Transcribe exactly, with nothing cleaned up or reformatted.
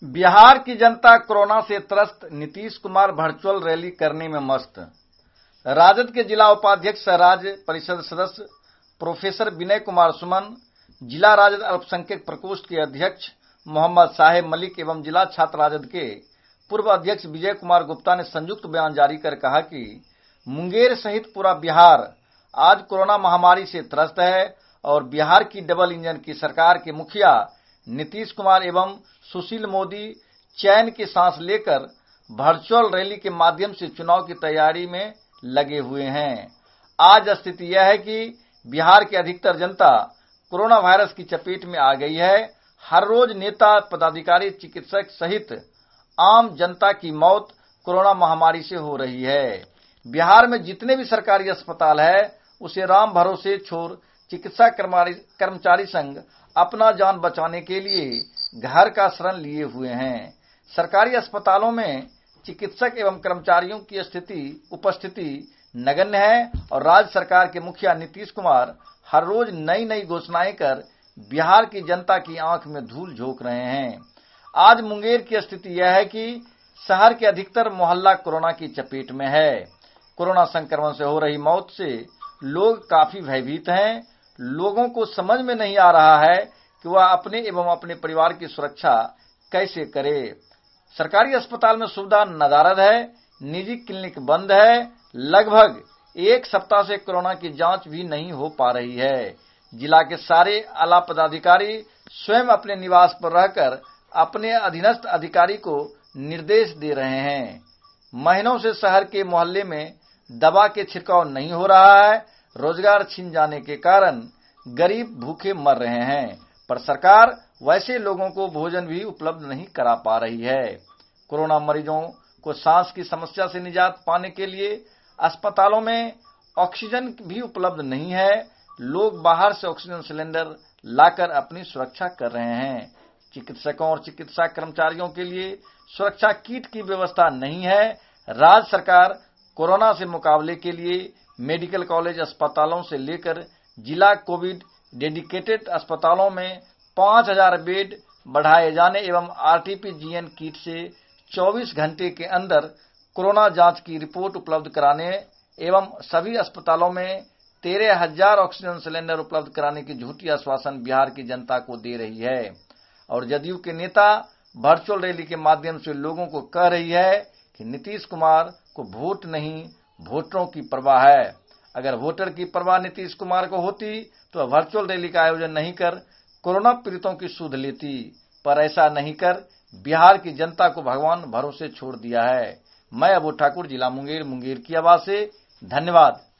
बिहार की जनता कोरोना से त्रस्त, नीतीश कुमार वर्चुअल रैली करने में मस्त। राजद के जिला उपाध्यक्ष सह राज्य परिषद सदस्य प्रोफेसर विनय कुमार सुमन, जिला राजद अल्पसंख्यक प्रकोष्ठ के अध्यक्ष मोहम्मद साहेब मलिक एवं जिला छात्र राजद के पूर्व अध्यक्ष विजय कुमार गुप्ता ने संयुक्त बयान जारी कर कहा कि मुंगेर सहित पूरा बिहार आज कोरोना महामारी से त्रस्त है और बिहार की डबल इंजन की सरकार के मुखिया नीतीश कुमार एवं सुशील मोदी चैन की सांस लेकर वर्चुअल रैली के माध्यम से चुनाव की तैयारी में लगे हुए हैं। आज स्थिति यह है कि बिहार की अधिकतर जनता कोरोना वायरस की चपेट में आ गई है। हर रोज नेता, पदाधिकारी, चिकित्सक सहित आम जनता की मौत कोरोना महामारी से हो रही है। बिहार में जितने भी सरकारी अस्पताल है उसे राम भरोसे छोड़ चिकित्सा कर्मचारी संघ अपना जान बचाने के लिए घर का शरण लिए हुए हैं। सरकारी अस्पतालों में चिकित्सक एवं कर्मचारियों की स्थिति उपस्थिति नगण्य है और राज्य सरकार के मुखिया नीतीश कुमार हर रोज नई नई घोषणाएं कर बिहार की जनता की आंख में धूल झोंक रहे हैं। आज मुंगेर की स्थिति यह है कि शहर के अधिकतर मोहल्ला कोरोना की चपेट में है। कोरोना संक्रमण से हो रही मौत से लोग काफी भयभीत हैं। लोगों को समझ में नहीं आ रहा है कि वह अपने एवं अपने परिवार की सुरक्षा कैसे करे। सरकारी अस्पताल में सुविधा नदारद है, निजी क्लिनिक बंद है। लगभग एक सप्ताह से कोरोना की जांच भी नहीं हो पा रही है। जिला के सारे आला पदाधिकारी स्वयं अपने निवास पर रहकर अपने अधीनस्थ अधिकारी को निर्देश दे रहे हैं। महीनों से शहर के मोहल्ले में दवा के छिड़काव नहीं हो रहा है। रोजगार छिन जाने के कारण गरीब भूखे मर रहे हैं, पर सरकार वैसे लोगों को भोजन भी उपलब्ध नहीं करा पा रही है। कोरोना मरीजों को सांस की समस्या से निजात पाने के लिए अस्पतालों में ऑक्सीजन भी उपलब्ध नहीं है। लोग बाहर से ऑक्सीजन सिलेंडर लाकर अपनी सुरक्षा कर रहे हैं। चिकित्सकों और चिकित्सा कर्मचारियों के लिए सुरक्षा किट की व्यवस्था नहीं है। राज्य सरकार कोरोना से मुकाबले के लिए मेडिकल कॉलेज अस्पतालों से लेकर जिला कोविड डेडिकेटेड अस्पतालों में पांच हजार बेड बढ़ाए जाने एवं आरटीपीजीएन किट से चौबीस घंटे के अंदर कोरोना जांच की रिपोर्ट उपलब्ध कराने एवं सभी अस्पतालों में तेरह हजार ऑक्सीजन सिलेंडर उपलब्ध कराने की झूठी आश्वासन बिहार की जनता को दे रही है। और जदयू के नेता वर्चुअल रैली के माध्यम से लोगों को कह रही है कि नीतीश कुमार को वोट नहीं, वोटरों की परवाह है। अगर वोटर की परवाह नीतीश कुमार को होती तो वर्चुअल रैली का आयोजन नहीं कर कोरोना पीड़ितों की सुध लेती, पर ऐसा नहीं कर बिहार की जनता को भगवान भरोसे छोड़ दिया है। मैं अबू ठाकुर, जिला मुंगेर, मुंगेर की आवाज से धन्यवाद।